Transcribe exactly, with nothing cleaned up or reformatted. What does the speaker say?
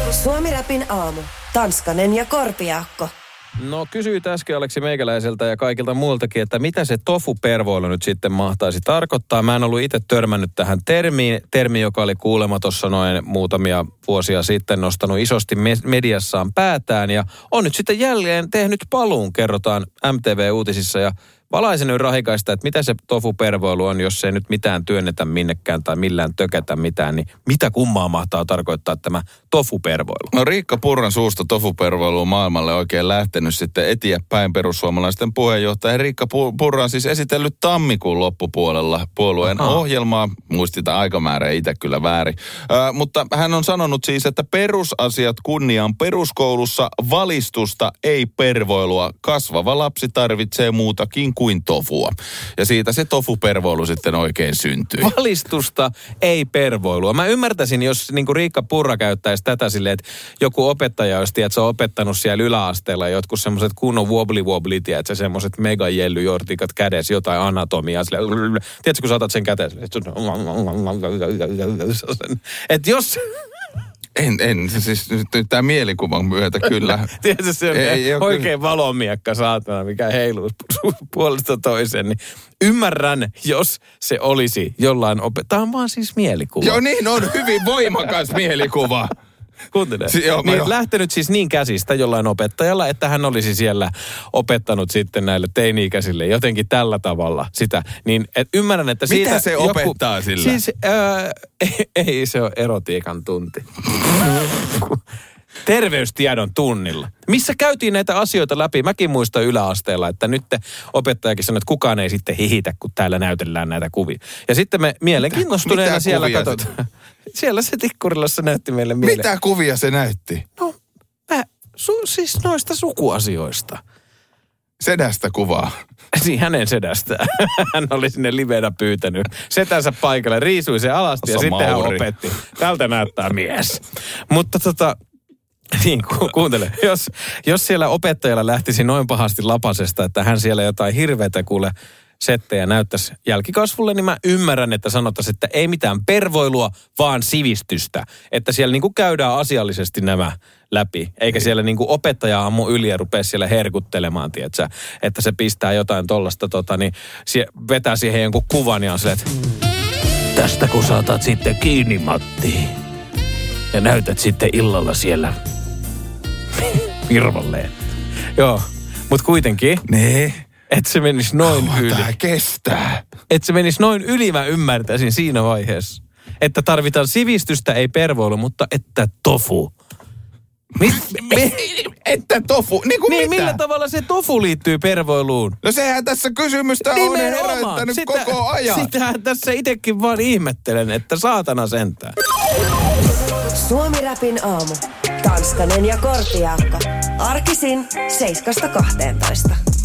Suomi-räpin aamu. Tanskanen ja Korpiaakko. No kysyit äsken Aleksi Meikäläiseltä ja kaikilta muiltakin, että mitä se tofu-pervoilu nyt sitten mahtaisi tarkoittaa. Mä en ollut itse törmännyt tähän termiin, termi, joka oli kuulema tuossa noin muutamia vuosia sitten nostanut isosti mediassaan päätään ja on nyt sitten jälleen tehnyt paluun, kerrotaan M T V-uutisissa ja valaisen nyt rahikaista, että mitä se tofu-pervoilu on, jos ei nyt mitään työnnetä minnekään tai millään tökätä mitään, niin mitä kummaa mahtaa tarkoittaa tämä tofu-pervoilu? No Riikka Purran suusta tofu-pervoilu on maailmalle oikein lähtenyt sitten eteenpäin perussuomalaisten puheenjohtaja. Riikka Purra on siis esitellyt tammikuun loppupuolella puolueen Aha. ohjelmaa. Muistin aikamäärä itse kyllä väärin. Äh, mutta hän on sanonut siis, että perusasiat kunniaan peruskoulussa, valistusta ei pervoilua. Kasvava lapsi tarvitsee muutakin kuin tofua. Ja siitä se tofu-pervoilu sitten oikein syntyy. Valistusta, ei pervoilua. Mä ymmärtäisin, jos niin kuin Riikka Purra käyttäisi tätä silleen, että joku opettaja olisi, että se on opettanut siellä yläasteella jotkut semmoiset kunnon wobbly wobbly, tiedätkö, semmoiset megajellujortikat kädessä, jotain anatomiaa. Silleen, tiedätkö, kun sä otat sen käteen, että jos... En, en. Siis nyt tämä mielikuvan myötä kyllä. Tiedätkö, se on ei, oikein valomiekka saatana, mikä heiluu puolesta toiseen. Niin ymmärrän, jos se olisi jollain opet... Tämä on vaan siis mielikuva. Joo, niin on hyvin voimakas mielikuva. Kuuntele. Si- joo, niin jo. Lähtenyt siis niin käsistä jollain opettajalla, että hän olisi siellä opettanut sitten näille teini-ikäisille jotenkin tällä tavalla sitä. Niin et ymmärrän, että siitä... Mitä se joku, opettaa sillä? Siis äh, ei, ei se ole erotiikan tunti. Terveystiedon tunnilla. Missä käytiin näitä asioita läpi? Mäkin muistan yläasteella, että nyt opettajakin sanoi, että kukaan ei sitten hihitä, kun täällä näytellään näitä kuvia. Ja sitten me mielenkiinnostuneena mitä siellä katsotaan. Siellä se tikkurilassa näytti meille mieleen. Mitä kuvia se näytti? No, mä, su, siis noista sukuasioista. Sedästä kuvaa. Niin, hänen sedästään. Hän oli sinne livenä pyytänyt setänsä paikalle, riisui se alasti ja sitten hän opetti. Tältä näyttää mies. Mutta tota... Niin, ku, kuuntele. Jos, jos siellä opettajalla lähtisi noin pahasti lapasesta, että hän siellä jotain hirveätä kuule settejä näyttäisi jälkikasvulle, niin mä ymmärrän, että sanottaisiin, että ei mitään pervoilua, vaan sivistystä. Että siellä niinku käydään asiallisesti nämä läpi. Eikä ei. Siellä niinku opettaja ammu yli ja rupea siellä herkuttelemaan, tietsä, että se pistää jotain tollasta, tota, niin sie, vetää siihen jonkun kuvan ja on se, että tästä kun saatat sitten kiinni, Matti, ja näytät sitten illalla siellä virvalleen. Joo, mutta kuitenkin. Nee. Että se menisi noin Kauan yli. Tää kestää. Että se menisi noin yli, mä ymmärtäisin siinä vaiheessa. Että tarvitaan sivistystä, ei pervoilu, mutta että tofu. Mi- mi- että tofu? Niin kuin niin, mitä? Millä tavalla se tofu liittyy pervoiluun? No sehän tässä kysymystä on herättänyt sitä, koko ajan. Sitähän tässä itsekin vaan ihmettelen, että saatana sentään. Suomi-räpin aamu. Tanskanen ja Korpiaakko. Arkisin seiskasta kahteentoista.